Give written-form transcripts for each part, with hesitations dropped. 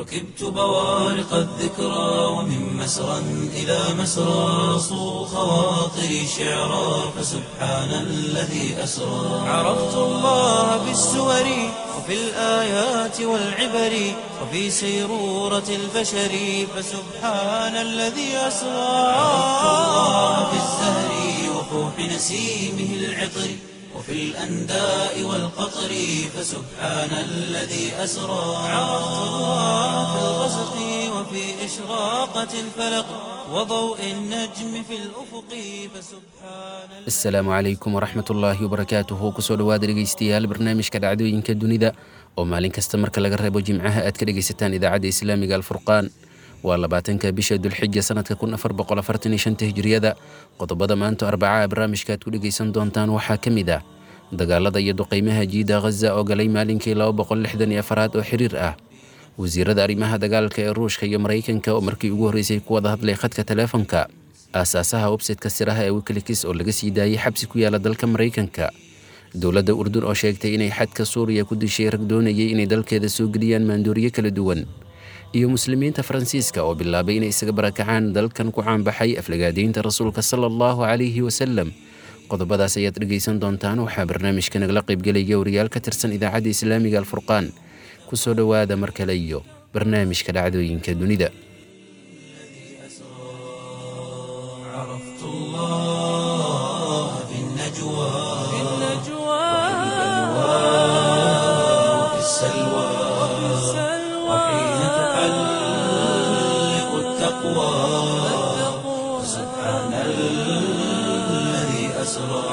ركبت بوارق الذكرى ومن مسرى إلى مسرى صو خواطري شعرا فسبحان الذي أسرى عرفت الله بالسور وفي الآيات والعبر وفي سيرورة البشر فسبحان الذي أسرى عرفت الله بالزهر وفوح نسيمه العطر وفي الأنداء والقطر فسبحان الذي أسرى عرفت الله في الغسق وفي إشراقة الفلق وضوء النجم في الأفق فسبحان السلام عليكم ورحمة الله وبركاته kusoo dhawaada dhegeystayaal barnaamijka dhacdooyinka dunida oo maalin kasta marka laga reebo jimcaha aad ka dhegeysataan idaacadda islaamiga alfurqaan waa 20ka bisha dulxijja sanadka 1445 hijriyada qodobada maanta arbaca barnaamijka aad ku dhegeysan doontaan waxaa ka mid ah dagaalada iyo duqeymaha jiida Gaza oo galay maalinkii 264 oo xiriir ah wasiirada arrimaha dagaalka ee Ruushka iyo Mareykanka oo markii ugu horeysay ku wada hadlay khadka telefoonka asaasaha website-ka siraha ee Wikileaks oo laga sii daayay xabsi ku yaala dalka Mareykanka dowladda Urdun oo sheegtay inay xadka Suuriya ku dishay rag doonayay inay dalkeeda soo geliyaan maandooriye kala duwan iyo muslimiinta Faransiiska oo bilaabay inay isaga barakacaan dalkan ku caanbaxay aflagaadeynta rasuulka sallallahu alayhi wasallam qodobadaas ayaad dhegeysan doontaan waxaa barnaamijka nagala qaybgelaya wariyaal ka tirsan idaacadda islaamiga alfurqaan kusoo dhawaada mar kale iyo barnaamijka dhacdooyinka dunida عرفت الله في النجوى وفي السلوى وحين تحلق التقوى سبحان الذي أسرى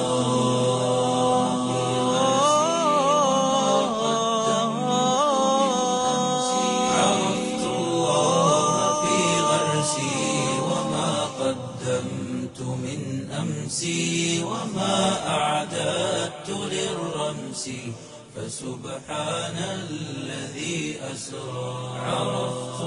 عرفت الله في غرسي وما قدمت من أمسي وما أعددت للرمس فسبحان الذي أسرى عرفت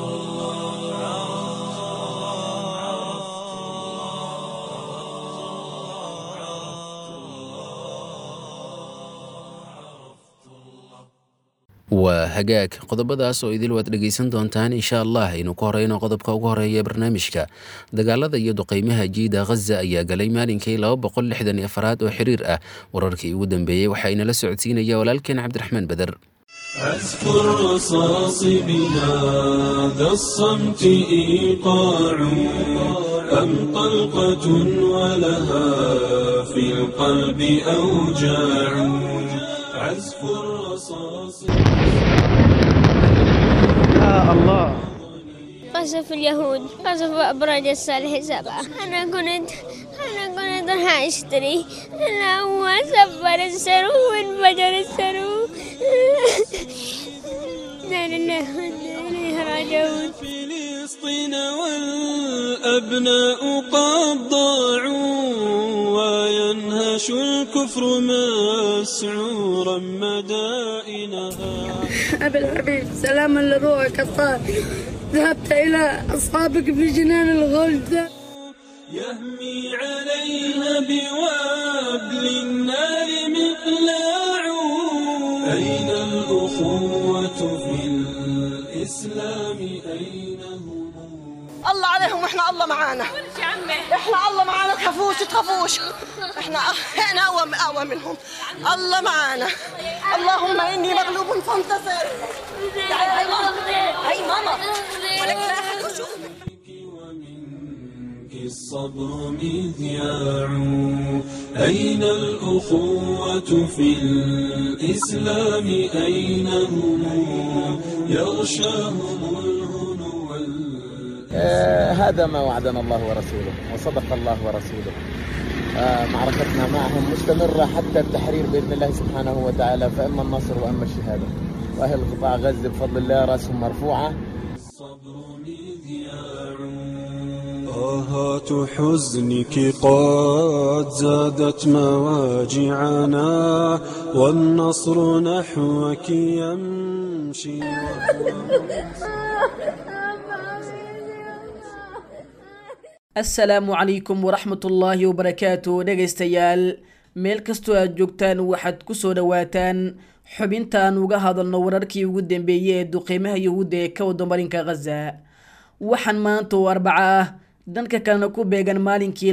waa hagaag qodobadaas oo idil waad dhegeysan doontaan insha Allah inuu ku horeyno qodobka ugu horeeya barnaamijka dagaalada iyo duqeymaha jiida Gaza ayaa galay maalinkii 264 oo xiriir ah wararkii ugu dambeeyay waxa ina la socodsiinaya walaalkeen Cabdiraxmaan Badar أذكر الرصاص بهذا الصمت إيقاع أم طلقة ولها في القلب أوجاع عزف الرصاص يا الله قصف اليهود قصف أبراج الصالح 7 أنا كنت راح أشتري أنا هو سفر السرو وانفجر السرو لا لله وإنا إليه راجعون فلسطين والأبناء قد ضاعوا وينهش الكفر مسعورا مدائنها أبي الحبيب سلاما لروحك الطاهر ذهبت إلى أصحابك في جنان الغلد يهمي عليها بوابل النار مقلاع أين الأخوة في الإسلام أين هم الله عليهم واحنا الله معانا احنا الله معانا تخافوش احنا اقوى منهم الله معانا اللهم اني مغلوب فانتصر هاي ماما ولك لا أحد يشوفك ومنك الصبر مذياع أين الأخوة في الإسلام أين هم يغشاهم الهنو هذا ما وعدنا الله ورسوله وصدق الله ورسوله معركتنا معهم مستمرة حتى التحرير بإذن الله سبحانه وتعالى فإما النصر وإما الشهادة وأهل قطاع غزة بفضل الله رأسهم مرفوعة الصبر مذياع طاهات حزنك قد زادت مواجعنا والنصر نحوك يمشي asalaamu calaykum waraxmatullaahi wabarakaatu dhegaystayaal meel kastoo aad joogtaan waxaad ku soo dhowaataan xubintaan uga hadalno wararkii ugu dambeeyay ee duqeymaha yuhuudda ee ka wada marinka Gaza. waxaan maanta oo Arbaca ah dhanka kalena ku beegan maalinkii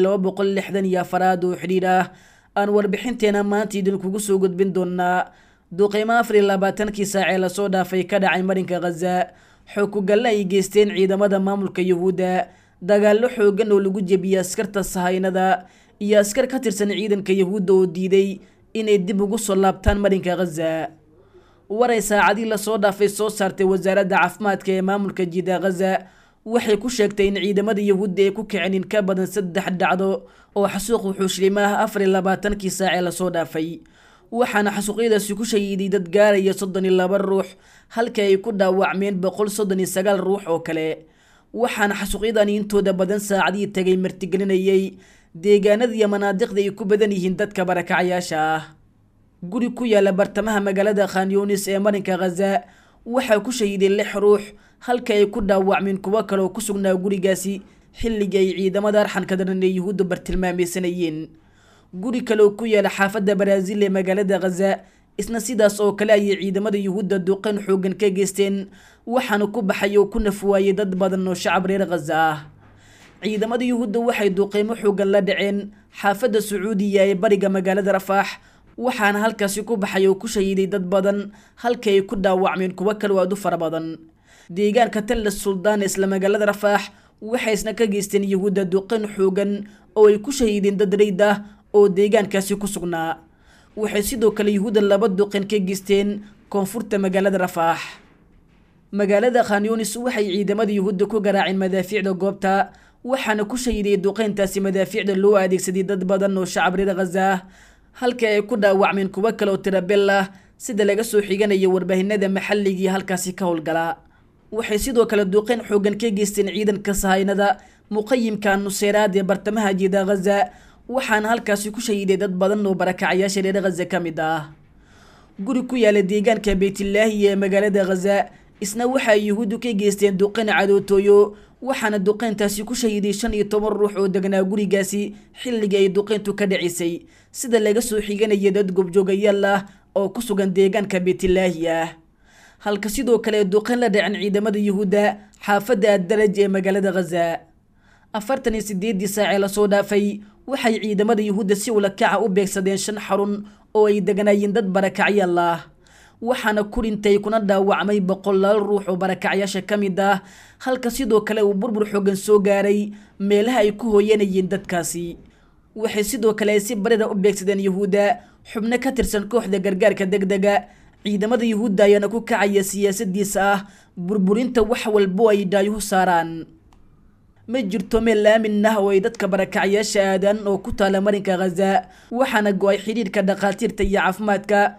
264 oo xiriir ah aan warbixinteena maanta idinkugu soo gudbin doonaa duqeymo 24 saac ee la soo dhaafay ka dhacay marinka Gaza. xukugal ay geysteen ciidamada maamulka yuhuudda, dagaallo xoogan oo lagu jebiyay askarta sahaynada iyo askar ka tirsan ciidanka yuhuudda oo diiday inay dib ugu soo laabtaan marinka Gaza. waray saacadii la soo dhaafay soo saartay wasaaradda caafimaadka ee maamulka jida Gaza waxay ku sheegtay in ciidamada yuhuudda ay ku kiceen in ka badan 3 dhacdo oo xasuuq wuxuushlimaha 24 saac ee la soo dhaafay. waxaana xasuuqyadaasi ku shahiiday dad gaaraya 32 ruux halka ay ku dhaawacmeen 139 ruux oo kale. waxaana xasuuqyadani intooda badan saacadii tagay martigelinayay deegaanada iyo manaadiqda ay ku badan yihiin dadka barakacayaasha ah. guri ku yaala bartamaha magaalada Khan Yunis ee marinka Gaza waxaa ku shahiiday 6 ruux halka ay ku dhaawacmeen kuwa kale oo ku sugnaa gurigaasi xilliga ay ciidamada arxanka daran ee yuhuudda bartilmaameedsanayeen. guri kale oo ku yaala xaafadda Baraazil ee magaalada Gaza isna sidaas oo kale ay ciidamada yuhuudda duqeyn xoogan ka geysteen waxaana ku baxay oo ku nafwaayay dad badan oo shacab reer Gaza ah. ciidamada yuhuudda waxay duqeymo xoogan la dhaceen xaafadda Sacuudiya ee bariga magaalada Rafah waxaana halkaasi ku baxay oo ku shahiiday dad badan halka ay ku dhaawacmeen kuwa kale oo aad u fara badan. deegaanka Tal Suldaan isla magaalada Rafah waxay isna ka geysteen yuhuudda duqeyn xoogan oo ay ku shahiideen dad reyd ah oo deegaankaasi ku sugnaa. waxay sidoo kale yuhuudda 2 duqeyn ka geysteen koonfurta magaalada Rafah. magaalada Khan Yunis waxay ciidamada yuhuudda ku garaaceen madaafiicda goobta waxaana ku shahiiday duqeyntaasi madaafiicda loo adeegsaday dad badan oo shacab reer Gaza halka ay ku dhaawacmeen kuwa kale oo tirabel ah sida laga soo xiganayo warbaahinada maxalliga halkaasi ka howlgala. waxay sidoo kale duqeyn xoogan ka geysteen ciidanka sahaynada muqayyimka Nusayraad ee bartamaha jida Gaza waxaana halkaasi ku shahiiday dad badan oo barakacayaasha reer Gaza ka mid ah. guri ku yaala deegaanka Beytlaahi ee magaalada Gaza isna waxa yuhuuddu ka geysteen duqeyn cadootooyo waxaana duqeyntaasi ku shahiiday 15 ruux oo deganaa gurigaasi xilliga ay duqeyntu ka dhacisay sida laga soo xiganaya dad gobjoogayaal ah oo ku sugan deegaanka Beytlaahi ah. halka sidoo kale duqeyn la dhaceen ciidamada yuhuudda xaafadda Ad-Daraj ee magaalada Gaza. 48 saac ee la soo dhaafay waxay ciidamada yuhuudda si ula kaca u beegsadeen 5 xarun oo ay deganaayeen dad barakacyaal ah waxaana ku dhintay kuna dhaawacmay 100 ruux oo barakacyaasha ka mid ah halka sidoo kale uu burbur xoogan soo gaaray meelaha ay ku hooyanayeen dadkaasi. waxay sidoo kale si barida u beegsadeen yuhuudda xubno ka tirsan kooxda gargaarka degdega. ciidamada yuhuudda ayaana ku kacaya siyaasadiisa ah burburinta wax walbo ay daayuhu saaraan. ma jirto meel aamin ah oo ay dadka barakacyaasha aadaan oo ku taala marinka Gaza waxaana go'ay xiriirka dhaqaatiirta iyo caafimaadka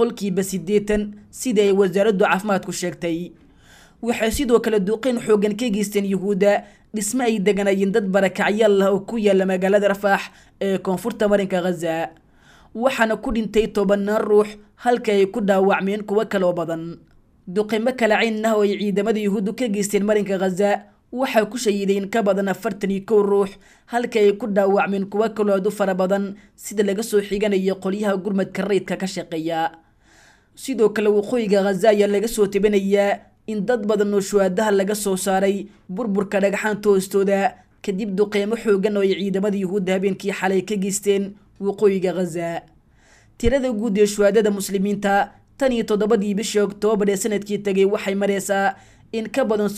80% sida ay wasaaraddu caafimaadku sheegtay. waxay sidoo kale duqeyn xoogan ka geysteen yuhuudda dhisme ay deganaayeen dad barakacyaal ah oo ku yaala magaalada Rafah ee koonfurta marinka Gaza waxaana ku dhintay 10 ruux halka ay ku dhaawacmeen kuwa kale oo badan. duqeymo kala cayn ah oo ay ciidamada yuhuuddu ka geysteen marinka Gaza waxaa ku shahiiday in ka badan 41 ruux halka ay ku dhaawacmeen kuwa kale oo aad u fara badan sida laga soo xiganayo qolyaha gurmadka rayidka ka shaqeeya. sidoo kale waqooyiga Gaza ayaa laga soo tibanayaa in dad badan oo shuhadaha laga soo saaray burburka dhagaxaanta hoostooda kadib duqeymo xoogan oo ay ciidamada yuhuudda habeenkii xalay ka geysteen waqooyiga Gaza. tirada guud ee shuhadada muslimiinta tan iyo 7 bishii Oktoobar ee sanadkii tagay waxay maraysaa in ka badan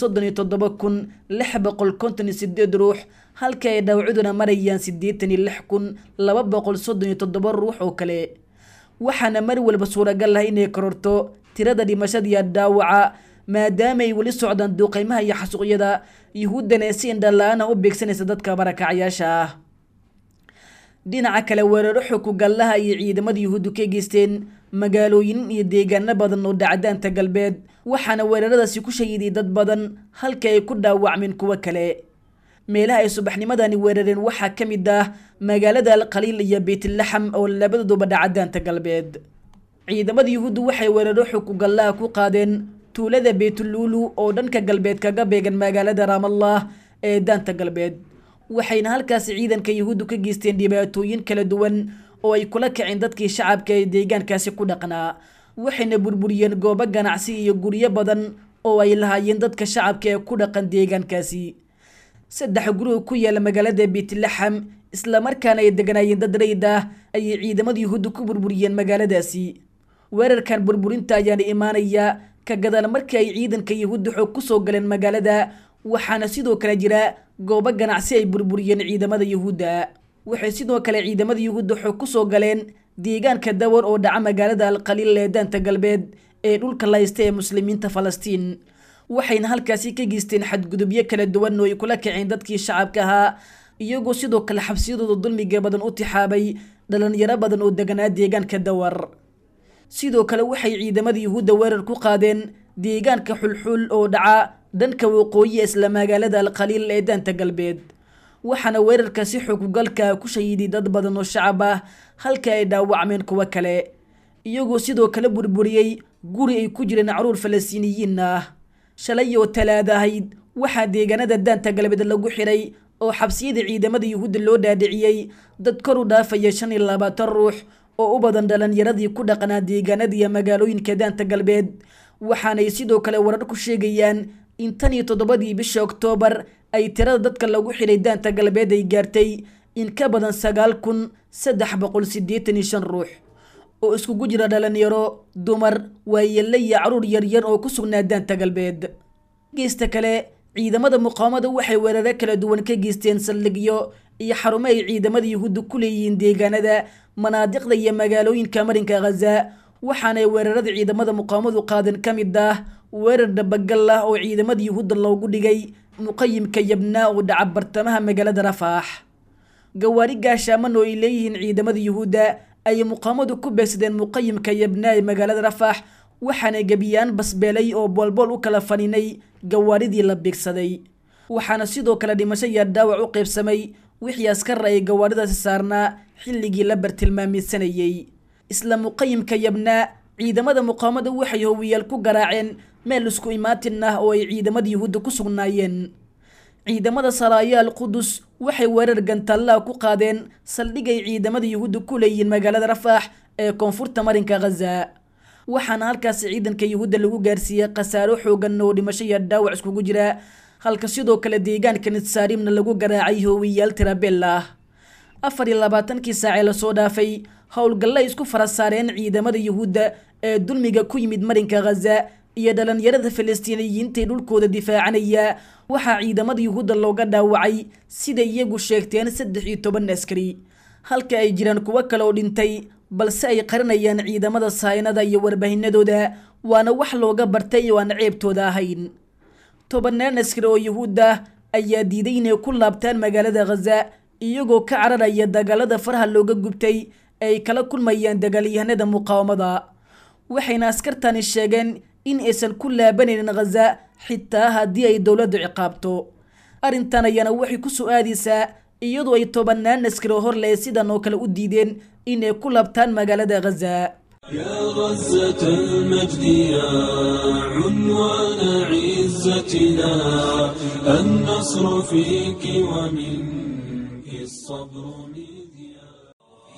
37,658 ruux halka ay dhaawacuduna marayaan 86,237 ruux oo kale. waxaana mar walba suuragal ah inay kororto tirada dhimashada iyo dhaawaca maadaama ay weli socdaan duqeymaha iyo xasuuqyada yuhuuddana si indhala-aan u beegsanaysa dadka barakacyaasha ah. dhinaca kale weeraro xukugallaha iyo ciidamada yuhuuddu ka geysteen magaalooyin iyo deegaano badan oo dhacdaanta galbeed waxaana weeraradaasi ku shahiiday dad badan halka ay ku dhaawacmeen kuwa kale. meelaha ay subaxnimadani weerareen waxaa ka mid ah magaalada Al-Qaliil iyo Beytlaxam oo labaduba dhacdaanta galbeed. ciidamada yuhuuddu waxay weeraro xukugallaha ku qaadeen tuulada Beytululu oo dhanka galbeed kaga beegan magaalada Ramallah ee daanta galbeed. waxayna halkaas ciidanka yuhuuddu ka geysteen dhibaatooyin kala duwan oo ay kula kaceen dadkii shacabka ee deegaankaasi ku dhaqnaa waxayna burburiyeen goobo ganacsi iyo guryo badan oo ay lahaayeen dadka shacabka ee ku dhaqan deegaankaasi 3 guri oo ku yaala magaalada Bethlehem isla markaana ay deganaayeen dad rayid ah ayay ciidamada Yuhuudda ku burburiyeen magaaladaasi weerarkan burburinta ayaana imaanaya ka gadaal markii ay ciidanka Yuhuudda xog ku soo galeen magaalada waxaana sidoo kale jira goobo ganacsi ay burburiyeen ciidamada Yuhuudda waxay sidoo kale ciidamada Yuhuudda xog ku soo galeen deegaanka Dawar oo dhaca magaalada Al-Qalil ee daanta galbeed ee dhulka la haystay ee muslimiinta Falastiin waxayna halkaasi ka geysteen xadgudubyo kala duwan oo ay kula kaceen dadkii shacabka ahaa iyagoo sidoo kale xabsiyadooda dulmiga badan u tixaabay dhalinyaro badan oo deganaa deegaanka Dawar sidoo kale waxay ciidamada Yuhuudda weerar ku qaadeen deegaanka Xulxul oo dhaca danka waqooyi isla magaalada Al-Qalil ee daanta galbeed waxaana weerarkaasi xuquuqgalka ku shahiiday dad badan oo shacab ah halka ay dhaawacmeen kuwa kale iyagoo sidoo kale burburiyay guri ay ku jireen caruur Falastiiniyiin ah shalay oo Talaado ahayd waxaa deegaanada daanta galbeed lagu xiray oo xabsiyada ciidamada Yuhuudda loo dhaadhiciyay dad kor u dhaafaya 25 ruux oo u badan dhalinyaradii ku dhaqanaa deegaanada iyo magaalooyinka daanta galbeed waxaanay sidoo kale warar ku sheegayaan in 17 bisha Oktoobar ay tirada dadka lagu xiray daanta galbeed ay gaartay in ka badan 9385 ruux oo isku jira dhalinyaro dumar waayeel iyo caruur yar oo ku sugnaa daanta galbeed geesta kale ciidamada muqaawamada waxay weeraro kala duwan ka geysteen saldhigyo iyo xarumo ay ciidamada Yuhuudda ku leeyihiin deegaanada manaadiqda iyo magaalooyinka marinka Gaza waxaana weerarada ciidamada muqaawamadu qaadan kamid ah weerar dabagal ah oo ciidamada Yuhuudda loogu dhigay muqayyimka Yabna oo dhaca bartamaha magaalada Rafah gawaari gaashaman oo ay leeyihiin ciidamada Yuhuudda ay muqaawamadu ku beegsadeen muqayyimka Yabna ee magaalada Rafah waxaana gabiyaan basbeelay oo bolbol u kala faninay gawaaridii la beegsaday waxaana sidoo kale dhimasho iyo dhaawac u qaybsamay wixii askar ay gawaaridaasi saarnaa xilligii la bartilmaameedsanayay isla muqayyimka Yabna ciidamada muqaawamada waxay hoowiyaal ku garaaceen meel isku imaatin ah oo ay ciidamada Yuhuudda ku sugnaayeen ciidamada Saraaya al-Qudus waxay weerar gantaalla ku qaadeen saldhigay ciidamada Yuhuudda ku leeyihiin magaalada Rafah ee koonfurta marinka Gaza waxaana halkaas ciidanka Yuhuudda lagu gaarsiiyay qasaaro xoogan oo dhimasho iyo dhaawac isku jira halka sidoo kale deegaanka Nitsaarimna lagu garaacay hoowiyaal tirabeel ah 24 saac la soo dhaafay howlgallay isku farasaareen ciidamada Yuhuudda ee dulmiga ku yimid marinka Gaza iyo dhalinyarada Falastiiniyiinta dhulkooda difaacanaya waxa ciidamada Yuhuudda looga dhaawacay sida iyagu sheegteen 13 askari halka ay jiraan kuwa kale oo dhintay balse ay qarinayaan ciidamada saynada iyo warbaahinadooda waana wax looga bartay oo aan ceebtooda ahayn 10 askari oo Yuhuudda ayaa diiday inay ku laabtaan magaalada Gaza iyagoo ka cararaya dagaalada faraha looga gubtay ay kala kulmayaan dagaalyahanada muqaawamada waxayna askartani sheegeen in aysan ku laabanaynin Gaza xitaa haddii ay dawladdu ciqaabto arintan ayana waxay ku soo aadaysaa iyadoo ay 10 askari hor leh sidan oo kale u diideen inay ku laabtaan magaalada Gaza يا غزة المجد يا عنوان عزتنا النصر فيك ومنك الصبر مذياع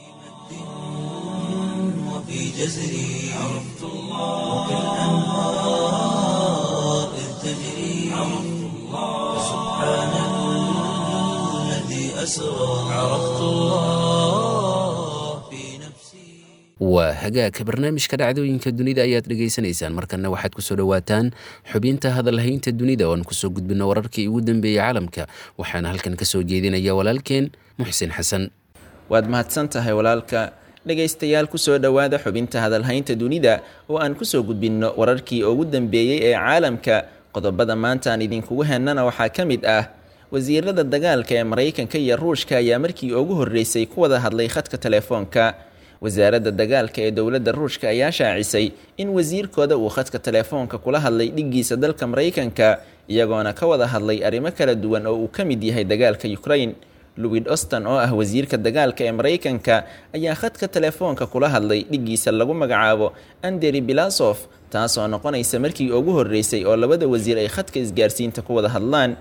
وفي جزري عرفت الله وكالأنهار إذ تجري عرفت الله سبحان الذي أسرى عرفت الله في نفسي waa hagaagka barnaamijka dhacdooyinka dunida ayaad dhegaysanaysaan markana waxaad kusoo dhawaataan xubinta hadalhaynta dunida oo aan kusoo gudbino wararkii ugu dambeeyey caalamka waxaana halkan kasoo jeedinaya walaalkeen muxsin xasan waad mahadsan tahay walaalka dhegaystayaal kusoo dhowaada xubinta hadalhaynta dunida oo aan kusoo gudbinno wararkii ugu dambeeyey ee caalamka qodobada maanta aan idinkugu hennana waxaa ka mid ah wasiirada dagaalka ee Mareykanka iyo Ruushka ayaa markii ugu horeysay ku wada hadlay khadka telefoonka wasaaradda dagaalka ee dowladda Ruushka ayaa shaacisay in wasiirkooda uu khadka telefoonka kula hadlay dhigiisa dalka Mareykanka iyagoona ka wada hadlay arrimo kala duwan oo uu ka mid yahay dagaalka Ukraine Lloyd Austin oo ah wasiirka dagaalka ee Mareykanka ayaa khadka telefoonka kula hadlay dhigiisa lagu magacaabo Andriy Bilasov taasoo noqonaysa markii ugu horeysay oo labada wasiir ay khadka isgaarsiinta ku wada hadlaan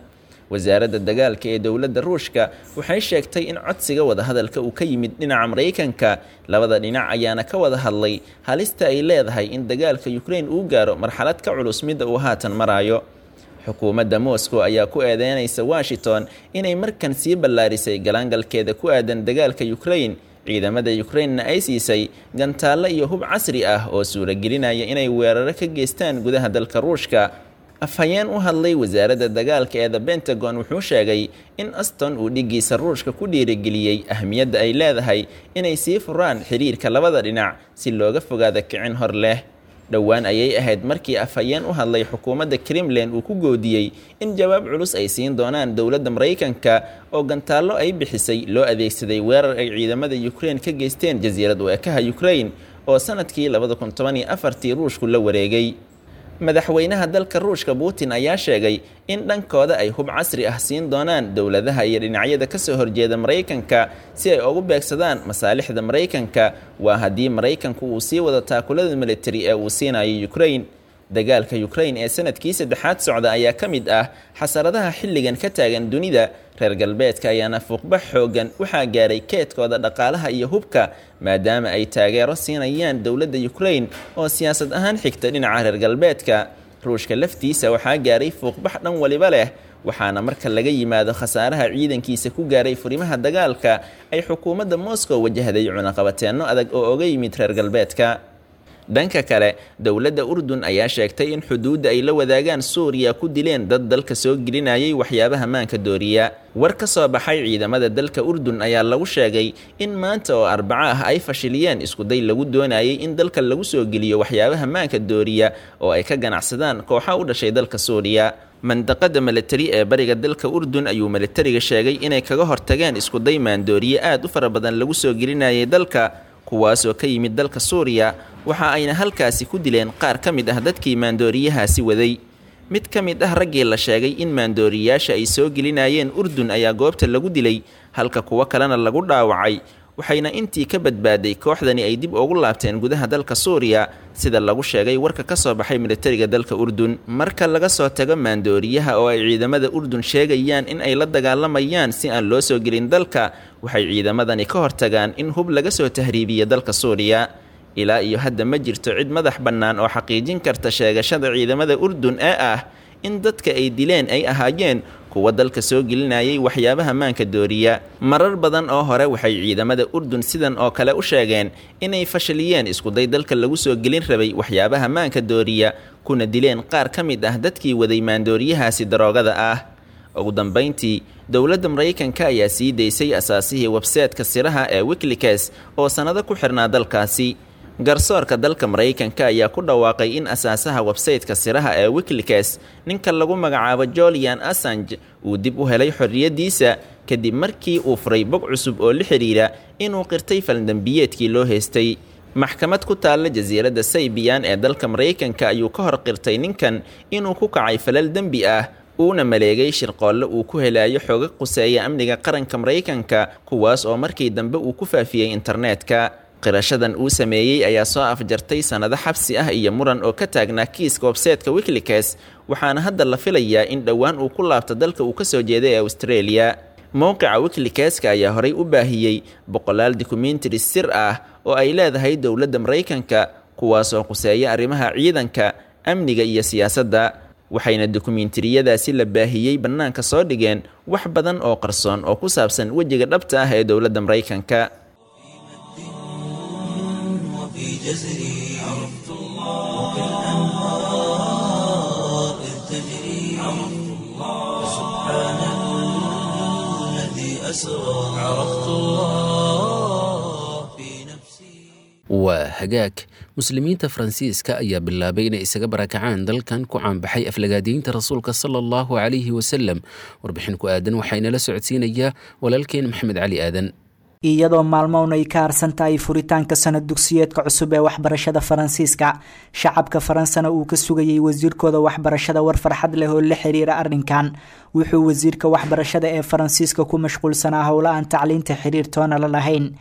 wasaaradda dagaalka ee dowladda ruushka waxay sheegtay in codsiga wadahadalka uu ka yimid dhinaca maraykanka labada dhinac ayaana ka wada hadlay halista ay leedahay in dagaalka Ukraine uu gaaro marxalad ka culus mid uu haatan marayo xukuumadda Moscow ayaa ku eedeynaysa Washington inay markan sii ballaarisay galaangalkeeda ku aadan dagaalka Ukraine ciidamada Ukraine ay siisay gantaalo iyo hub casri ah oo suuragelinaya inay weeraro ka geystaan gudaha dalka Ruushka afhayeen u hadlay wasaaradda dagaalka ee Pentagon wuxuu sheegay in Aston uu dhigiisa Ruushka ku dhiirigeliyay ahmiyadda ay leedahay inay sii furaan xiriirka labada dhinac si looga fogaado kicin hor leh dhowaan ayay ahayd markii afhayeen u hadlay xukuumadda Kremlin uu ku goodiyay in jawaab culus ay siin doonaan dowladda Mareykanka oo gantaalo ay bixisay loo adeegsaday weerar ay ciidamada Ukraine ka geysteen jasiirad weekaha Ukraine oo sanadkii 2014 Ruushku la wareegay madaxweynaha dalka Ruushka Putin ayaa sheegay in dhankooda ay hub casri ah siin doonaan dowladaha iyo dhinacyada ka soo horjeeda Mareykanka si ay ugu beegsadaan masaalixda Mareykanka waa hadii Mareykanku uu sii wada taakulada military ee uu siinayo Ukraine dagaalka Ukraine ee sanadkii saddexaad socda ayaa ka mid ah xasaradaha xilligan ka taagan dunida reer galbeedka ayaana fuuqbax xoogan waxaa gaaray keedkooda dhaqaalaha iyo hubka maadaama ay taageero siinayaan dowladda Ukraine oo siyaasad ahaan xigta dhinaca reer galbeedka Ruushka laftiisa waxaa gaaray fuuqbax dhan waliba leh waxaana marka laga yimaado khasaaraha ciidankiisa ku gaaray furimaha dagaalka ay xukuumadda Moscow wajahday cunaqabateeno adag oo uga yimid reer galbeedka dhanka kale dowladda Urdun ayaa sheegtay in xuduudda ay la wadaagaan Suuriya ku dileen dad dalka soo gelinayay waxyaabaha maanka dooriya war ka soo baxay ciidamada dalka Urdun ayaa lagu sheegay in maanta oo Arbaca ah ay fashiliyeen isku day lagu doonayay in dalka lagu soo geliyo waxyaabaha maanka dooriya oo ay ka ganacsadaan kooxo u dhashay dalka Suuriya mandaqada military ee bariga dalka Urdun ayuu militariga sheegay inay kaga hortageen isku day maandooriye aad u fara badan lagu soo gelinayay dalka kuwaas oo ka yimid dalka Suuriya waxa ayna halkaasi ku dileen qaar ka mid ah dadkii maandooriyahaasi waday mid ka mid ah raggii la sheegay in maandooriyaasha ay soo gelinayeen Urdun ayaa goobta lagu dilay halka kuwa kalena lagu dhaawacay waxayna intii ka badbaaday kooxdani ay dib ugu laabteen gudaha dalka Suuriya sida lagu sheegay warka ka soo baxay militariga dalka Urdun marka laga soo tago maandooriyaha oo ay ciidamada Urdun sheegayaan in ay la dagaalamayaan si aan loo soo gelin dalka waxay ciidamadani ka hortagaan in hub laga soo tahriibiyo dalka Suuriya ilaa iyo hadda ma jirto cid madax bannaan oo xaqiijin karta sheegashada ciidamada Urdun ee ah in dadka ay dileen ay ahaayeen kuwa dalka soo gelinayay waxyaabaha maanka dooriya marar badan oo hore waxay ciidamada Urdun sidan oo kale u sheegeen inay fashiliyeen isku day dalka lagu soo gelin rabay waxyaabaha maanka dooriya kuna dileen qaar ka mid ah dadkii waday maandooriyahaasi daroogada ah ugu dambeyntii dowladda Mareykanka ayaa sii deysay asaasihii website-ka siraha ee WikiLeaks oo sanado ku xirnaa dalkaasi garsoorka dalka Mareykanka ayaa ku dhawaaqay in asaasaha website-ka siraha ee WikiLeaks ninka lagu magacaabo Julian Assange uu dib u helay xorriyadiisa kadib markii uu furay bog cusub oo la xiriira inuu qirtay faldambiyeedkii loo heystay maxkamad ku taalla jasiiradda Saybian ee dalka Mareykanka ayuu ka hor qirtay ninkan inuu ku kacay falal dambi ah uuna maleegay shirqoolle uu ku helayo xoog quseeya amniga qaranka Mareykanka kuwaas oo markii dambe uu ku faafiyay internetka qirashadan uu sameeyay ayaa soo afjartay sanado xabsi ah iyo muran oo ka taagnaa kiiska website-ka WikiLeaks waxaana hadda la filayaa in dhowaan uu ku laabto dalka uu ka soo jeeday ee Australia mowqica WikiLeaks ayaa horay u baahiyay boqolaal documentary sir ah oo ay leedahay dowladda Mareykanka kuwaas oo quseeya arrimaha ciidanka amniga iyo siyaasadda waxayna dokumentariyadaasi la baahiyay bannaanka soo dhigeen wax badan oo qarsoon oo ku saabsan wejiga dhabta ah ee dowladda Mareykanka في جزري عرفت الله وكالأنهار إذ تجري عرفت الله سبحان الذي أسرى عرفت الله في نفسي وهجاك muslimiinta Faransiiska ayaa bilaabay inay isaga barakacaan dalkan ku caanbaxay aflagaadiinta rasuulka sallallahu alayhi wasallam warbixin ku aadan waxayna la socodsiinayaa walaalkeen Maxamed Cali Aadan iyadoo maalmoon ay ka harsan tahay furitaanka sanad dugsiyeedka cusub ee waxbarashada Faransiiska shacabka Faransana uu ka sugayay wasiirkooda waxbarashada war farxad leh oo la xiriira arrinkan wuxuu wasiirka waxbarashada ee Faransiiska ku mashquulsanaa howlaha tacliinta xiriirtoona la lahayn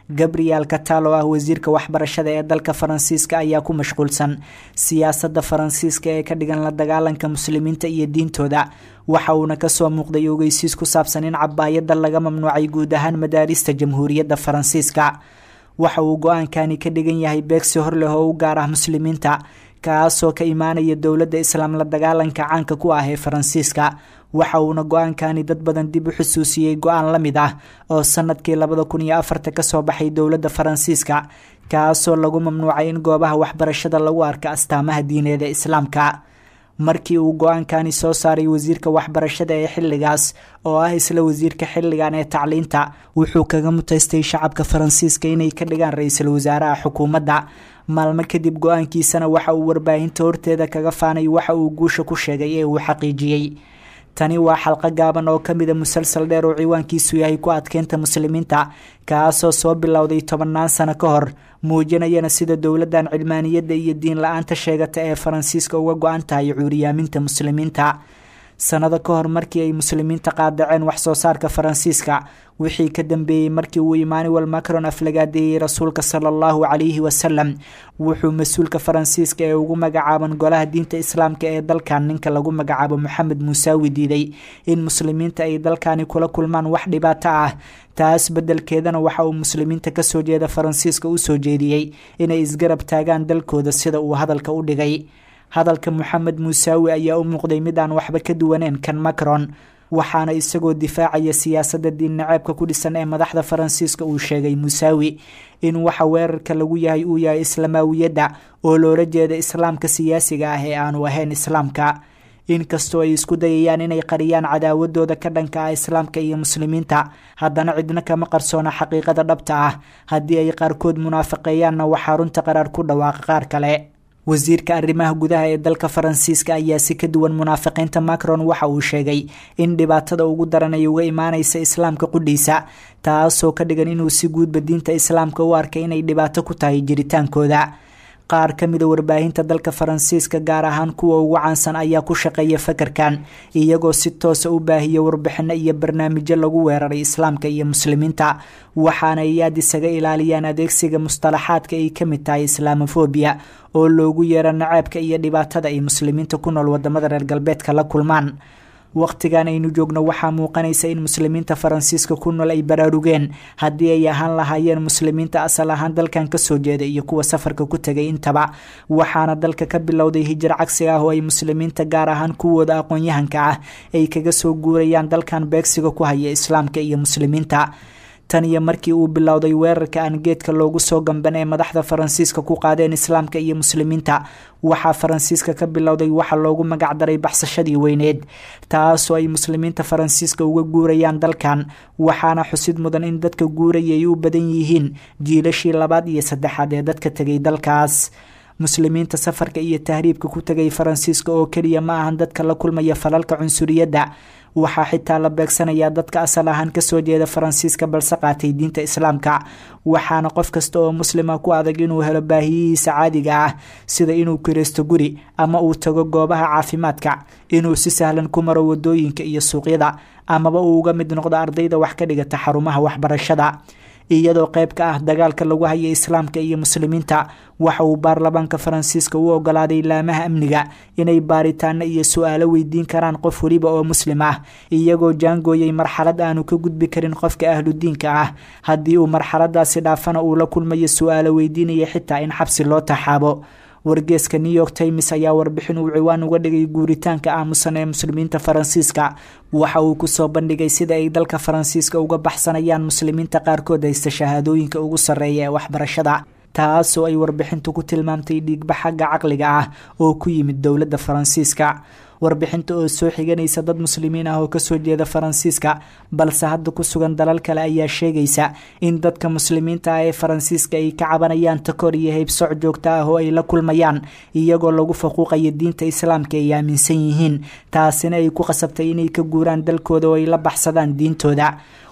gabriel katal oo ah wasiirka waxbarashada ee dalka faransiiska ayaa ku mashquulsan siyaasadda faransiiska ee ka dhigan la dagaalanka muslimiinta iyo diintooda waxa uuna kasoo muuqday ogeysiis ku saabsan in cabaayadda laga mamnuucay guud ahaan madaarista jamhuuriyadda faransiiska waxa uu go-aankani ka dhigan yahay beegsi hor leh oo u gaar ah muslimiinta kaasoo ka imaanaya dowladda islaam la dagaalanka caanka ku ah ee faransiiska waxa uuna go-aankani dad badan dib u xusuusiyey go-aan la mid ah oo sanadkii 2004 kasoo baxay dowladda faransiiska kaasoo lagu mamnuucay in goobaha waxbarashada lagu arka astaamaha diineed ee islaamka markii uu go-aankani soo saaray wasiirka waxbarashada ee xilligaas oo ah isla wasiirka xilligan ee tacliinta wuxuu kaga mutaystay shacabka faransiiska inay ka dhigaan ra-iisul wasaaraha xukuumadda maalmo kadib go-aankiisana waxa uu warbaahinta horteeda kaga faanay waxa uu guusha ku sheegay ee uu xaqiijiyey tani waa xalqo gaaban oo ka mida musalsal dheer oo ciwaankiisu yahay ku adkeynta muslimiinta kaasoo soo bilowday 10 sano ka hor muujinayana sida dowladdan cilmaaniyadda iyo diin la-aanta sheegata ee faransiiska uga go-an tahay cuuriyaaminta muslimiinta sanado ka hor markii ay muslimiinta qaadaceen wax soo saarka faransiiska wixii ka dambeeyey markii uu emmanuel macron aflagaadeeyey rasuulka sala allahu calayhi wasalam wuxuu mas-uulka faransiiska ee ugu magacaaban golaha diinta islaamka ee dalkan ninka lagu magacaabo moxamed muusaawi diiday in muslimiinta ay dalkani kula kulmaan wax dhibaato ah taas beddelkeedana waxa uu muslimiinta kasoo jeeda faransiiska u soo jeediyey inay isgarab taagaan dalkooda sida uu hadalka u dhigay hadalka moxamed muusaawi ayaa u muuqday mid aan waxba ka duwaneen kan macron waxaana isagoo difaacaya siyaasadda diin naceebka ku dhisan ee madaxda faransiiska uu sheegay muusaawi in waxa weerarka lagu yahay uu yahay islaamaawiyadda oo loola jeeda islaamka siyaasiga ah ee aanu ahayn islaamka inkastoo ay isku dayayaan inay qariyaan cadaawadooda ka dhanka ah islaamka iyo muslimiinta haddana cidna kama qarsoona xaqiiqada dhabta ah haddii ay qaarkood munaafaqeeyaanna waxaa runta qaraar ku dhawaaqa qaar kale wasiirka arrimaha gudaha ee dalka faransiiska ayaa si ka duwan munaafiqiinta macron waxa uu sheegay in dhibaatada ugu daran ay uga imaanaysa islaamka qudhiisa taasoo ka dhigan inuu si guudba diinta islaamka u arkay inay dhibaato ku tahay jiritaankooda qaar ka mida warbaahinta dalka faransiiska gaar ahaan kuwa ugu caansan ayaa ku shaqeeya fakarkan iyagoo si toosa u baahiya warbixino iyo barnaamijyo lagu weeraray islaamka iyo muslimiinta waxaana ay aad isaga ilaaliyaan adeegsiga mustalaxaadka ay ka mid tahay islaamofobia oo loogu yeero naceebka iyo dhibaatada ay muslimiinta ku nool wadamada reer galbeedka la kulmaan waqtigan aynu joogno waxaa muuqanaysa in muslimiinta faransiiska ku nool ay baraarugeen haddii ay ahaan lahaayeen muslimiinta asal ahaan dalkan kasoo jeeda iyo kuwa safarka ku tegay intaba waxaana dalka ka bilowday hijir cagsi ah oo ay muslimiinta gaar ahaan kuwooda aqoon-yahanka ah ay kaga soo guurayaan dalkan beegsiga ku haya islaamka iyo muslimiinta tan iyo markii uu bilowday weerarka aan geedka loogu soo gamban ee madaxda faransiiska ku qaadeen islaamka iyo muslimiinta waxaa faransiiska ka bilowday waxa loogu magacdaray baxsashadii weyneed taasoo ay muslimiinta faransiiska uga guurayaan dalkan waxaana xusid mudan in dadka guuraya ay u badan yihiin jiilashii 2 iyo 3 ee dadka tegay dalkaas muslimiinta safarka iyo tahriibka ku tegay faransiiska oo keliya ma ahan dadka la kulmaya falalka cunsuriyadda waxaa xitaa la beegsanayaa dadka asal ahaan kasoo jeeda faransiiska balse qaatay diinta islaamka waxaana qof kasta oo muslima ku adag inuu helo baahiyihiisa caadiga ah sida inuu kiraysto guri ama uu tago goobaha caafimaadka inuu si sahlan ku maro wadooyinka iyo suuqyada amaba uu uga mid noqdo ardayda wax ka dhigata xarumaha waxbarashada iyadoo qayb ka ah dagaalka lagu hayo islaamka iyo muslimiinta waxa uu baarlamaanka faransiiska u ogolaaday laamaha amniga inay baaritaano iyo su-aalo weydiin karaan qof waliba oo muslim ah iyagoo jaangooyay marxalad aanu ka gudbi karin qofka ahludiinka ah haddii uu marxaladaasi dhaafana uu la kulmayo su-aalo weydiinaya xitaa in xabsi loo taxaabo wargeeska New York Times ayaa warbixin uu ciwaan uga dhigay guuritaanka aamusan ee muslimiinta faransiiska waxa uu ku soo bandhigay sida ay dalka faransiiska uga baxsanayaan muslimiinta qaarkood haysta shahaadooyinka ugu sarreeya ee waxbarashada taasoo ay warbixintu ku tilmaamtay dhiigba xagga caqliga ah oo ku yimid dowladda faransiiska warbixinta oo soo xiganaysa dad muslimiin ah oo kasoo jeeda faransiiska balse hadda ku sugan dalal kale ayaa sheegaysa in dadka muslimiinta ah ee faransiiska ay ka cabanayaan takoor iyo haybsooc joogto ah oo ay la kulmayaan iyagoo lagu faquuqayo diinta islaamka ay aaminsan yihiin taasina ay ku qasabtay inay ka guuraan dalkooda oo ay la baxsadaan diintooda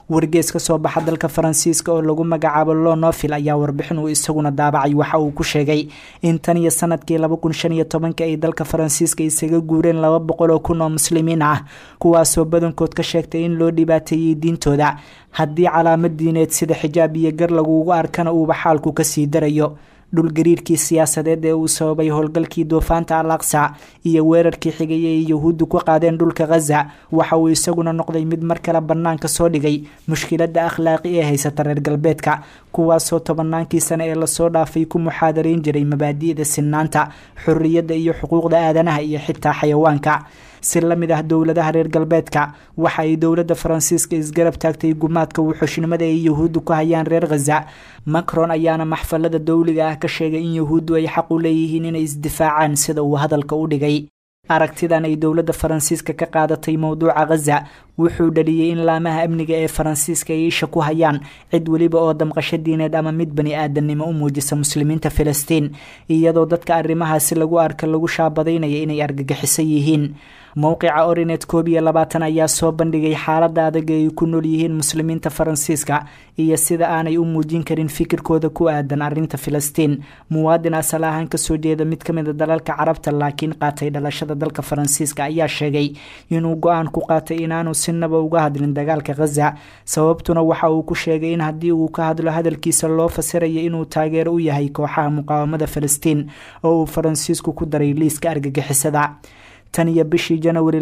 wargees ka soo baxa dalka faransiiska oo lagu magacaabo lonofil ayaa warbixin uu isaguna daabacay waxa uu ku sheegay in tan iyo sanadkii 2015 ay dalka faransiiska isaga guureen 200 kun oo muslimiin ah kuwaasoo badankood ka sheegtay in loo dhibaateeyey diintooda haddii calaamad diineed sida xijaab iyo gar lagugu arkana uuba xaalku kasii darayo dhulgariirkii siyaasadeed ee uu sababay howlgalkii doofaanta al-aqsa iyo weerarkii xigay ee yahuuddu ku qaadeen dhulka ghaza waxa uu isaguna noqday mid mar kale bannaanka soo dhigay mushkiladda akhlaaqi ee haysata reer galbeedka kuwaasoo tobannaankii sane ee lasoo dhaafay ku muxaadarayn jiray mabaadi'da sinnaanta xorriyadda iyo xuquuqda aadanaha iyo xitaa xayawaanka si la mid ah dowladaha reer galbeedka waxa ay dowladda faransiiska isgarab taagtay gumaadka wuxuushnimada ay yahuuddu ku hayaan reer ghaza macron ayaana maxfalada dowliga ah ka sheegay in yahuuddu ay xaq u leeyihiin inay isdifaacaan sida uu hadalka u dhigay aragtidan ay dowladda faransiiska ka qaadatay mowduuca ghaza wuxuu dhaliyey in laamaha amniga ee faransiiska ay isha ku hayaan cid weliba oo damqasho diineed ama mid bani aadamnimo u muujisa muslimiinta filistiin iyadoo dadka arrimahaasi lagu arka lagu shaabadaynaya inay argagixisan yihiin mowqica orinet 22 ayaa soo bandhigay xaaladda adag ee ay ku nool yihiin muslimiinta faransiiska iyo sida aanay u muujin karin fikirkooda ku aadan arrinta filistiin muwaadin asal ahaan kasoo jeeda mid ka mid a dalalka carabta laakiin qaatay dhalashada dalka faransiiska ayaa sheegay inuu go-aan ku qaatay inaanu sinaba uga hadlin dagaalka ghaza sababtuna waxa uu ku sheegay in haddii uu ka hadlo hadalkiisa loo fasirayo inuu taageero u yahay kooxaha muqaawamada filistiin oo uu faransiisku ku daray liiska argagixisada tan iyo bishii janawari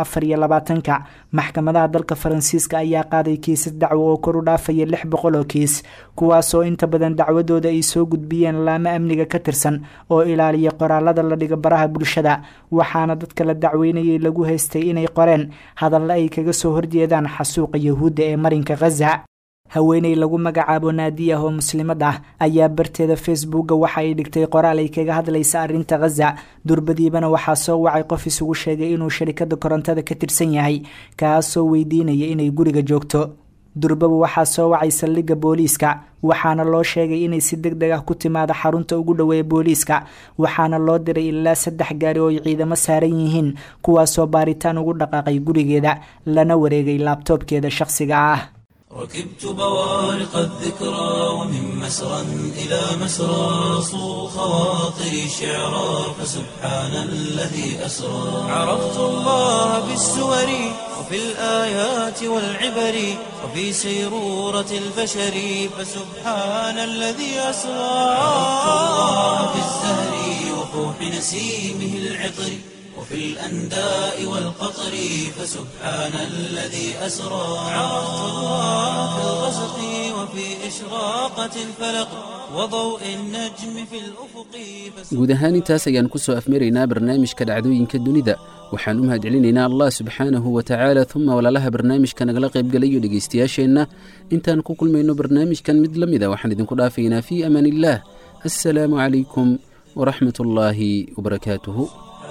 2024 maxkamadaha dalka faransiiska ayaa qaaday kiisas dacwo oo kor u dhaafaya 600 oo kiis kuwaasoo inta badan dacwadooda ay soo gudbiyeen laamo amniga ka tirsan oo ilaaliya qoraalada la dhiga baraha bulshada waxaana dadka la dacweynayay lagu haystay inay qoreen hadalla ay kaga soo horjeedaan xasuuqa yahuudda ee marinka ghaza haweeney lagu magacaabo naadiya oo muslimad ah ayaa barteeda facebooka waxa ay dhigtay qoraal ay kaga hadlaysa arrinta ghaza durbadiibana waxaa soo wacay qof isugu sheegay inuu sharikada korontada ka tirsan yahay kaasoo weydiinaya inay guriga joogto durbaba waxaa soo wacay saldhigga booliiska waxaana loo sheegay inay si degdeg ah ku timaado xarunta ugu dhoweeya booliiska waxaana loo diray ilaa 3 gaari oo ay ciidamo saaran yihiin kuwaasoo baaritaan ugu dhaqaaqay gurigeeda lana wareegay laabtoobkeeda shakhsiga ah ركبت بوارق الذكرى ومن مسرى إلى مسرى صو خواطري شعرا فسبحان الذي أسرى عرفت الله بالسور وفي الآيات والعبر وفي سيرورة البشر فسبحان الذي أسرى عرفت الله بالزهر وفوح نسيمه العطر وفي الأنداء والقطر فسبحان الذي أسرى عرفت الله في الغسق وفي إشراقة الفلق وضوء النجم في الأفق guud ahaan intaas ayaan ku soo afmaraynaa barnaamijka dhacdooyinka dunida waxaan u mahadcelinaynaa allah subxaanahu wa tacaala uma walaalaha barnaamijka nagala qaybgalayo dhegaystayaasheenna intaan ku kulmayno barnaamijkan mid la mida waxaan idinku dhaafaynaa fii amaan illaah assalaamu calaykum waraxmat ullaahi wabarakaatuhu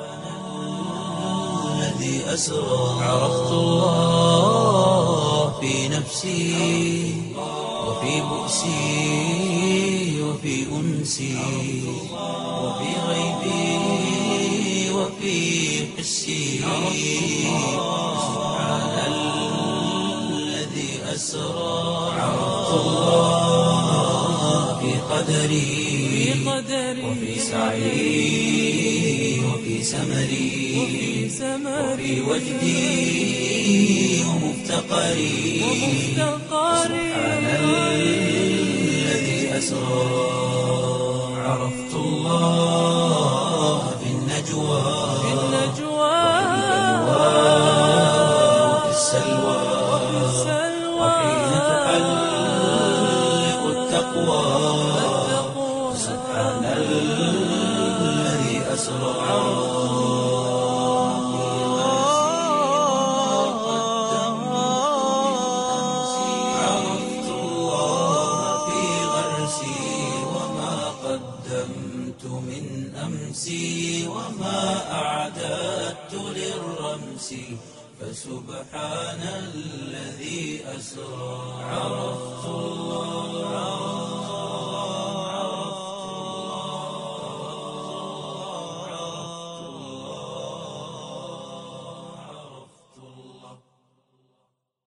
أسرى عرفت الله في نفسي وفي بؤسي وفي أنسي وفي غيبي وفي حسي سبحان الذي أسرى عرفت الله في قدري وفي سعي وفي سمري وفي وجدي ومفتقري سبحان الذي أسرى عرفت الله في النجوى وفي السلوى وحين تحلق التقوى سبحان الذي أسرى عرفت الله في غرسي وما قدمت من أمسي وما أعددت للرمس فسبحان الذي أسرى عرفت الله